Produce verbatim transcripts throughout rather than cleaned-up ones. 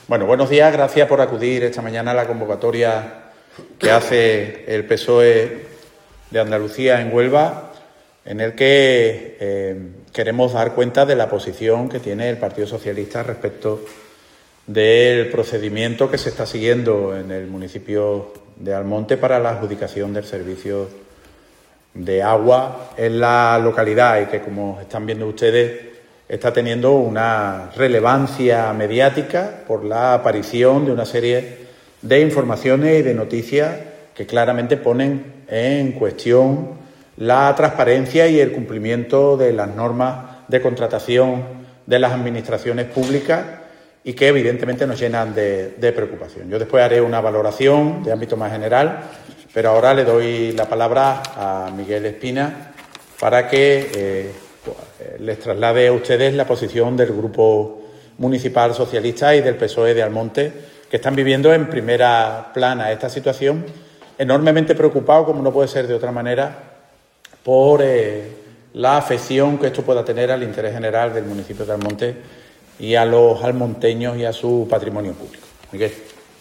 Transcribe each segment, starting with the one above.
Bueno, buenos días. Gracias por acudir esta mañana a la convocatoria que hace el P S O E de Andalucía en Huelva, en el que eh, queremos dar cuenta de la posición que tiene el Partido Socialista respecto del procedimiento que se está siguiendo en el municipio de Almonte para la adjudicación del servicio de agua en la localidad y que, como están viendo ustedes, está teniendo una relevancia mediática por la aparición de una serie de informaciones y de noticias que claramente ponen en cuestión la transparencia y el cumplimiento de las normas de contratación de las administraciones públicas y que evidentemente nos llenan de, de preocupación. Yo después haré una valoración de ámbito más general, pero ahora le doy la palabra a Miguel Espina para que eh, les traslade a ustedes la posición del Grupo Municipal Socialista y del P S O E de Almonte, que están viviendo en primera plana esta situación, enormemente preocupados, como no puede ser de otra manera, por eh, la afección que esto pueda tener al interés general del municipio de Almonte y a los almonteños y a su patrimonio público. Miguel.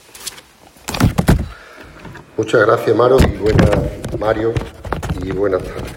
Muchas gracias, Maro, y buenas, Mario, y buenas tardes.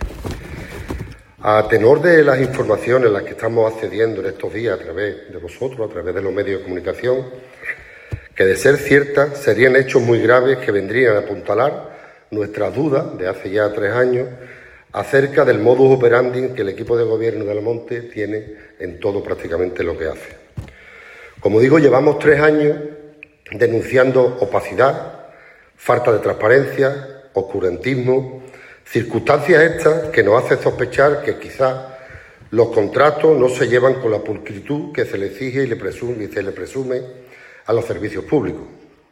A tenor de las informaciones a las que estamos accediendo en estos días a través de vosotros, a través de los medios de comunicación, que de ser ciertas serían hechos muy graves que vendrían a apuntalar nuestras dudas de hace ya tres años acerca del modus operandi que el equipo de gobierno de Almonte tiene en todo prácticamente lo que hace. Como digo, llevamos tres años denunciando opacidad, falta de transparencia, oscurantismo, circunstancias estas que nos hacen sospechar que quizás los contratos no se llevan con la pulcritud que se le exige y, le presume, y se le presume a los servicios públicos.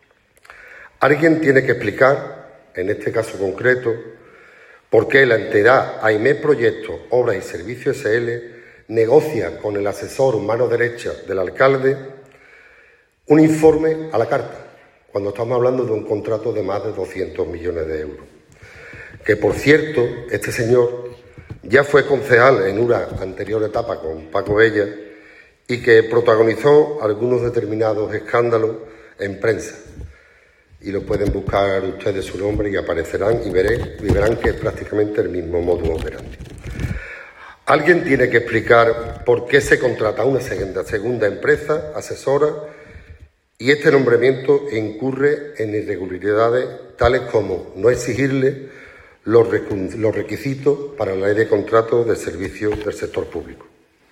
Alguien tiene que explicar, en este caso concreto, por qué la entidad AIME Proyectos, Obras y Servicios S L negocia con el asesor mano derecha del alcalde un informe a la carta, cuando estamos hablando de un contrato de más de doscientos millones de euros. Que, por cierto, este señor ya fue concejal en una anterior etapa con Paco Bella y que protagonizó algunos determinados escándalos en prensa. Y lo pueden buscar ustedes su nombre y aparecerán y, veré, y verán que es prácticamente el mismo modus operandi. Alguien tiene que explicar por qué se contrata una segunda, segunda empresa asesora y este nombramiento incurre en irregularidades tales como no exigirle los requisitos para la ley de contratos de servicios del sector público.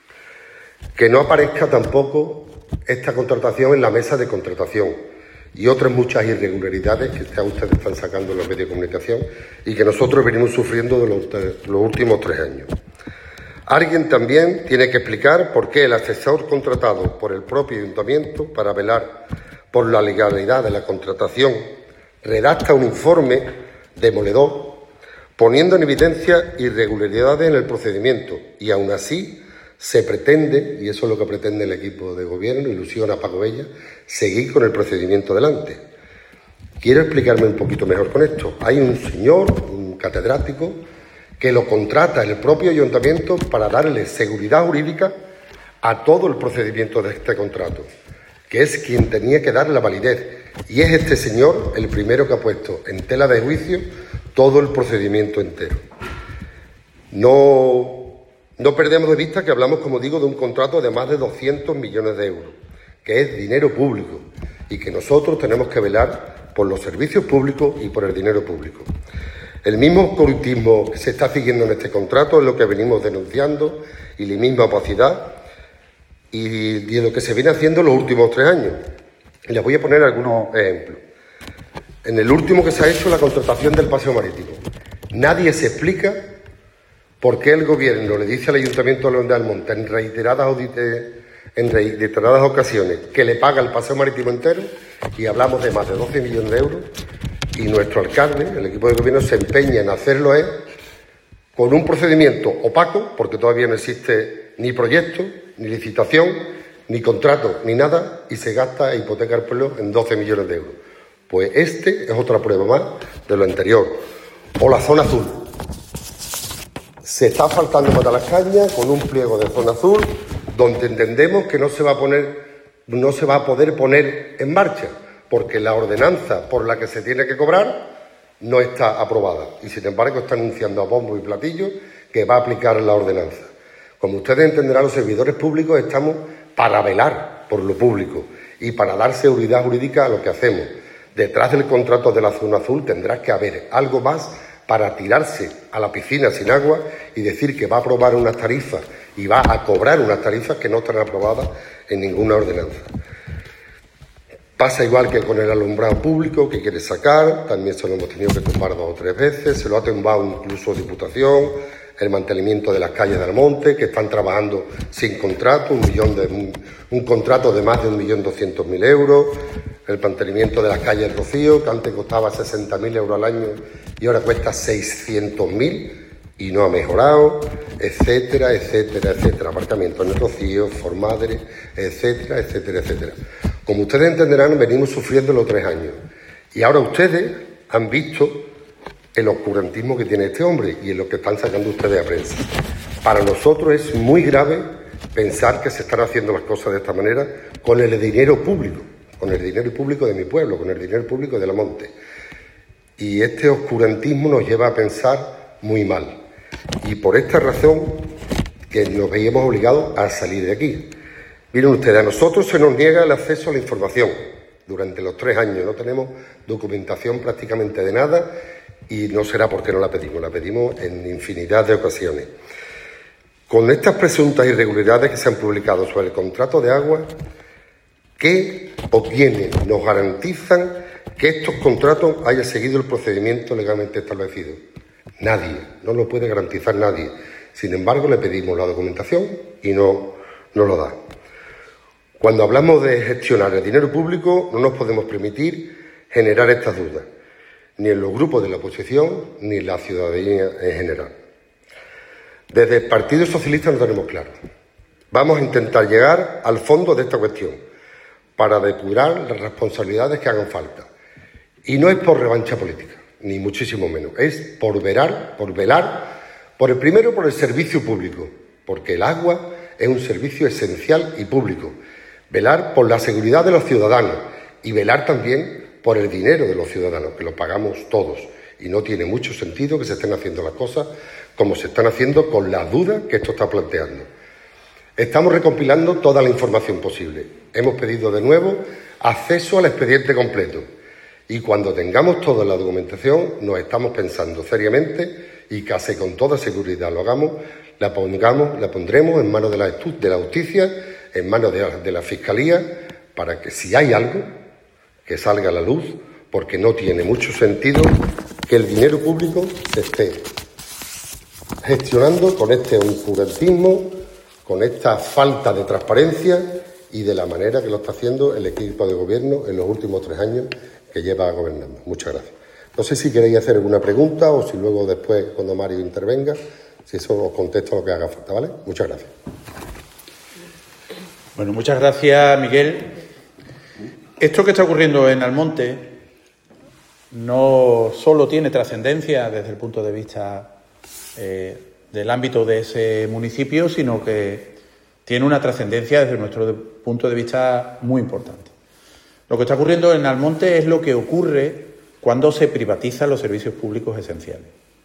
Que no aparezca tampoco esta contratación en la mesa de contratación y otras muchas irregularidades que ustedes están sacando en los medios de comunicación y que nosotros venimos sufriendo de los, de los últimos tres años. Alguien también tiene que explicar por qué el asesor contratado por el propio ayuntamiento para velar por la legalidad de la contratación redacta un informe demoledor poniendo en evidencia irregularidades en el procedimiento y aún así se pretende, y eso es lo que pretende el equipo de gobierno, ilusiona a Paco Bella, seguir con el procedimiento adelante. Quiero explicarme un poquito mejor con esto. Hay un señor, un catedrático, que lo contrata el propio ayuntamiento para darle seguridad jurídica a todo el procedimiento de este contrato, que es quien tenía que dar la validez. Y es este señor el primero que ha puesto en tela de juicio todo el procedimiento entero. No, no perdemos de vista que hablamos, como digo, de un contrato de más de doscientos millones de euros, que es dinero público y que nosotros tenemos que velar por los servicios públicos y por el dinero público. El mismo corruptismo que se está siguiendo en este contrato es lo que venimos denunciando y la misma opacidad y de lo que se viene haciendo en los últimos tres años. Y les voy a poner algunos ejemplos. En el último que se ha hecho, la contratación del paseo marítimo. Nadie se explica por qué el gobierno le dice al Ayuntamiento de Almonte en reiteradas, en reiteradas ocasiones que le paga el paseo marítimo entero, y hablamos de más de doce millones de euros, y nuestro alcalde, el equipo de gobierno, se empeña en hacerlo es con un procedimiento opaco, porque todavía no existe ni proyecto, ni licitación, ni contrato, ni nada, y se gasta e hipoteca el pueblo en doce millones de euros. Pues este es otra prueba más de lo anterior. O la zona azul. Se está asfaltando Matalascaña con un pliego de zona azul donde entendemos que no se va a poner no se va a poder poner en marcha, porque la ordenanza por la que se tiene que cobrar no está aprobada y, sin embargo, está anunciando a bombo y platillo que va a aplicar la ordenanza. Como ustedes entenderán, los servidores públicos estamos para velar por lo público y para dar seguridad jurídica a lo que hacemos. Detrás del contrato de la zona azul tendrá que haber algo más para tirarse a la piscina sin agua y decir que va a aprobar unas tarifas y va a cobrar unas tarifas que no están aprobadas en ninguna ordenanza. Pasa igual que con el alumbrado público que quiere sacar, también se lo hemos tenido que tumbar dos o tres veces, se lo ha tumbado incluso Diputación, el mantenimiento de las calles del Monte, que están trabajando sin contrato, un, millón de, un, un contrato de más de un millón doscientos mil euros, el mantenimiento de las calles Rocío, que antes costaba sesenta mil euros al año y ahora cuesta seiscientos mil y no ha mejorado, etcétera, etcétera, etcétera. Aparcamientos en el Rocío, Formadre, etcétera, etcétera, etcétera. Como ustedes entenderán, venimos sufriendo los tres años y ahora ustedes han visto el oscurantismo que tiene este hombre y en lo que están sacando ustedes a prensa. Para nosotros es muy grave pensar que se están haciendo las cosas de esta manera con el dinero público, con el dinero público de mi pueblo, con el dinero público de la Monte. Y este oscurantismo nos lleva a pensar muy mal. Y por esta razón que nos veíamos obligados a salir de aquí. Miren ustedes, a nosotros se nos niega el acceso a la información. Durante los tres años no tenemos documentación prácticamente de nada y no será porque no la pedimos, la pedimos en infinidad de ocasiones. Con estas presuntas irregularidades que se han publicado sobre el contrato de agua, ¿qué o quiénes nos garantizan que estos contratos hayan seguido el procedimiento legalmente establecido? Nadie, no lo puede garantizar nadie. Sin embargo, le pedimos la documentación y no nos lo da. Cuando hablamos de gestionar el dinero público, no nos podemos permitir generar estas dudas, ni en los grupos de la oposición, ni en la ciudadanía en general. Desde el Partido Socialista lo tenemos claro. Vamos a intentar llegar al fondo de esta cuestión para depurar las responsabilidades que hagan falta. Y no es por revancha política, ni muchísimo menos. Es por velar, por velar, por el primero por el servicio público, porque el agua es un servicio esencial y público. Velar por la seguridad de los ciudadanos y velar también por el dinero de los ciudadanos, que lo pagamos todos. Y no tiene mucho sentido que se estén haciendo las cosas como se están haciendo con la duda que esto está planteando. Estamos recompilando toda la información posible. Hemos pedido de nuevo acceso al expediente completo. Y cuando tengamos toda la documentación, nos estamos pensando seriamente y casi con toda seguridad lo hagamos, la pongamos, la pondremos en manos de la, de la justicia, en manos de la, de la Fiscalía, para que si hay algo, que salga a la luz, porque no tiene mucho sentido que el dinero público se esté gestionando con este oscurantismo, con esta falta de transparencia y de la manera que lo está haciendo el equipo de gobierno en los últimos tres años que lleva gobernando. Muchas gracias. No sé si queréis hacer alguna pregunta o si luego después, cuando Mario intervenga, si eso os contesto lo que haga falta, ¿vale? Muchas gracias. Bueno, muchas gracias, Miguel. Esto que está ocurriendo en Almonte no solo tiene trascendencia desde el punto de vista eh, del ámbito de ese municipio, sino que tiene una trascendencia desde nuestro punto de vista muy importante. Lo que está ocurriendo en Almonte es lo que ocurre cuando se privatizan los servicios públicos esenciales.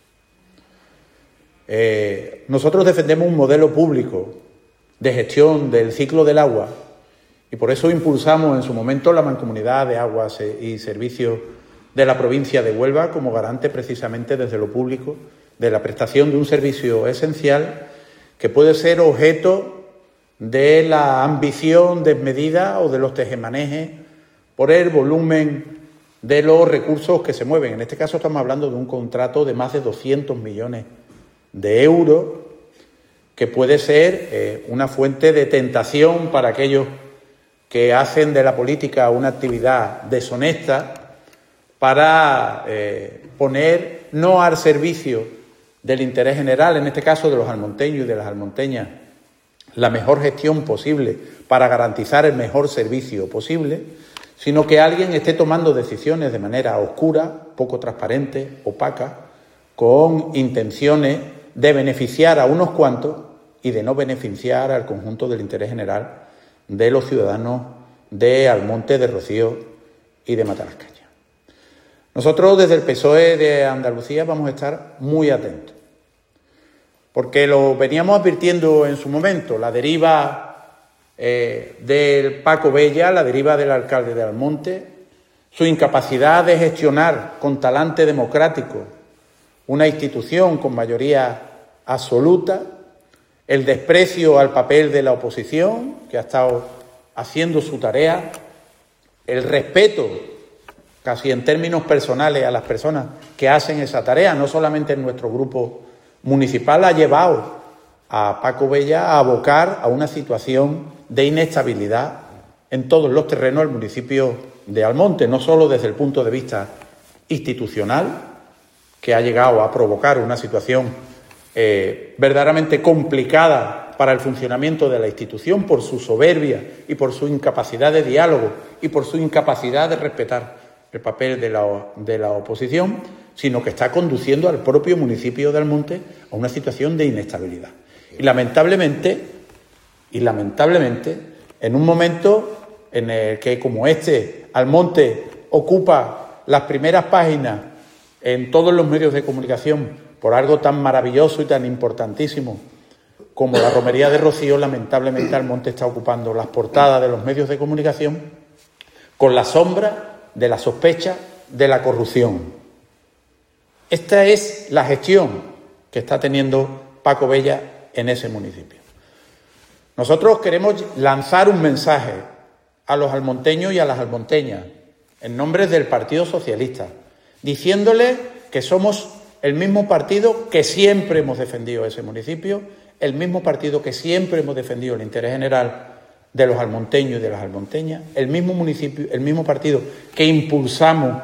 Eh, nosotros defendemos un modelo público de gestión del ciclo del agua y por eso impulsamos en su momento la Mancomunidad de Aguas y Servicios de la provincia de Huelva como garante precisamente desde lo público de la prestación de un servicio esencial que puede ser objeto de la ambición desmedida o de los tejemanejes por el volumen de los recursos que se mueven. En este caso estamos hablando de un contrato de más de doscientos millones de euros que puede ser eh, una fuente de tentación para aquellos que hacen de la política una actividad deshonesta para eh, poner no al servicio del interés general, en este caso de los almonteños y de las almonteñas, la mejor gestión posible para garantizar el mejor servicio posible, sino que alguien esté tomando decisiones de manera oscura, poco transparente, opaca, con intenciones de beneficiar a unos cuantos y de no beneficiar al conjunto del interés general de los ciudadanos de Almonte de Rocío y de Matalascaña. Nosotros desde el P S O E de Andalucía vamos a estar muy atentos, porque lo veníamos advirtiendo en su momento, la deriva eh, del Paco Bella, la deriva del alcalde de Almonte, su incapacidad de gestionar con talante democrático una institución con mayoría absoluta, el desprecio al papel de la oposición, que ha estado haciendo su tarea, el respeto, casi en términos personales, a las personas que hacen esa tarea, no solamente en nuestro grupo municipal, ha llevado a Paco Bella a abocar a una situación de inestabilidad en todos los terrenos del municipio de Almonte, no solo desde el punto de vista institucional, que ha llegado a provocar una situación eh, verdaderamente complicada para el funcionamiento de la institución por su soberbia y por su incapacidad de diálogo y por su incapacidad de respetar el papel de la, de la oposición, sino que está conduciendo al propio municipio de Almonte a una situación de inestabilidad. Y lamentablemente, y lamentablemente, en un momento en el que, como este, Almonte ocupa las primeras páginas en todos los medios de comunicación por algo tan maravilloso y tan importantísimo como la romería de Rocío, lamentablemente Almonte está ocupando las portadas de los medios de comunicación con la sombra de la sospecha de la corrupción. Esta es la gestión que está teniendo Paco Bella en ese municipio. Nosotros queremos lanzar un mensaje a los almonteños y a las almonteñas en nombre del Partido Socialista, diciéndole que somos el mismo partido que siempre hemos defendido ese municipio, el mismo partido que siempre hemos defendido el interés general de los almonteños y de las almonteñas, el mismo municipio, el mismo partido que impulsamos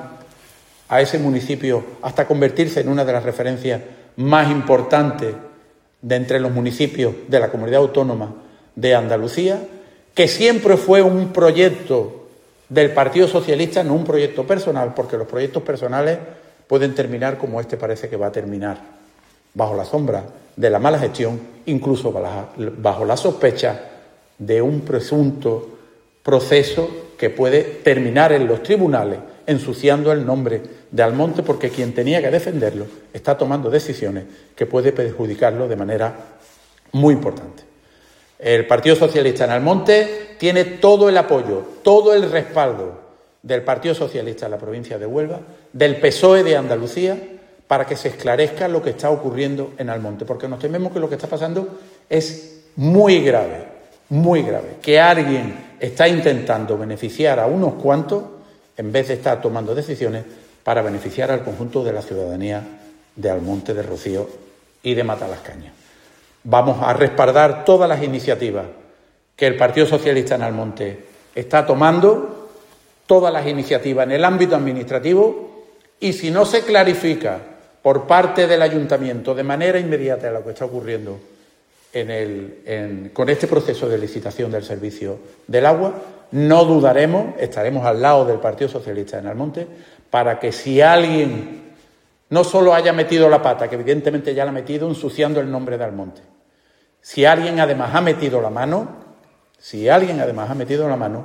a ese municipio hasta convertirse en una de las referencias más importantes de entre los municipios de la comunidad autónoma de Andalucía, que siempre fue un proyecto del Partido Socialista, no un proyecto personal, porque los proyectos personales pueden terminar como este parece que va a terminar, bajo la sombra de la mala gestión, incluso bajo la sospecha de un presunto proceso que puede terminar en los tribunales ensuciando el nombre de Almonte, porque quien tenía que defenderlo está tomando decisiones que puede perjudicarlo de manera muy importante. El Partido Socialista en Almonte tiene todo el apoyo, todo el respaldo del Partido Socialista en la provincia de Huelva, del P S O E de Andalucía, para que se esclarezca lo que está ocurriendo en Almonte, porque nos tememos que lo que está pasando es muy grave, muy grave, que alguien está intentando beneficiar a unos cuantos en vez de estar tomando decisiones para beneficiar al conjunto de la ciudadanía de Almonte de Rocío y de Matalascaña. Vamos a respaldar todas las iniciativas que el Partido Socialista en Almonte está tomando, todas las iniciativas en el ámbito administrativo, y si no se clarifica por parte del Ayuntamiento de manera inmediata lo que está ocurriendo en el, en, con este proceso de licitación del servicio del agua, no dudaremos, estaremos al lado del Partido Socialista en Almonte para que si alguien no solo haya metido la pata, que evidentemente ya la ha metido ensuciando el nombre de Almonte, si alguien además ha metido la mano, si alguien además ha metido la mano,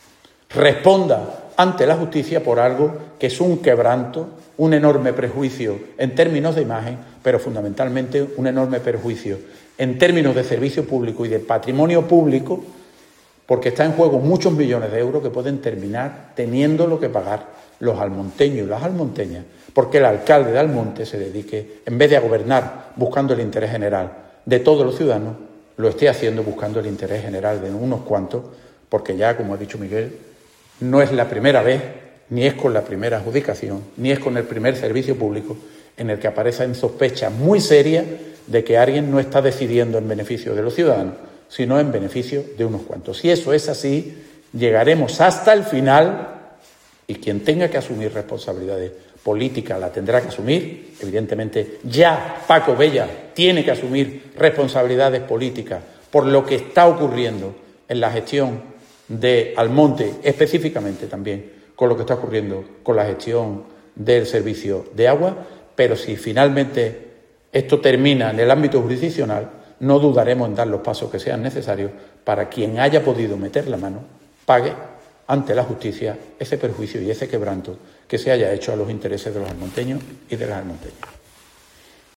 responda ante la justicia por algo que es un quebranto, un enorme perjuicio en términos de imagen, pero fundamentalmente un enorme perjuicio en términos de servicio público y de patrimonio público, porque está en juego muchos millones de euros que pueden terminar teniendo lo que pagar los almonteños y las almonteñas, porque el alcalde de Almonte se dedique, en vez de a gobernar buscando el interés general de todos los ciudadanos, lo esté haciendo buscando el interés general de unos cuantos, porque ya, como ha dicho Miguel, no es la primera vez, ni es con la primera adjudicación, ni es con el primer servicio público en el que aparecen sospechas muy serias de que alguien no está decidiendo en beneficio de los ciudadanos, sino en beneficio de unos cuantos. Si eso es así, llegaremos hasta el final y quien tenga que asumir responsabilidades políticas la tendrá que asumir. Evidentemente, ya Paco Bella tiene que asumir responsabilidades políticas por lo que está ocurriendo en la gestión de Almonte, específicamente también con lo que está ocurriendo con la gestión del servicio de agua, pero si finalmente esto termina en el ámbito jurisdiccional, no dudaremos en dar los pasos que sean necesarios para quien haya podido meter la mano pague ante la justicia ese perjuicio y ese quebranto que se haya hecho a los intereses de los almonteños y de las almonteñas.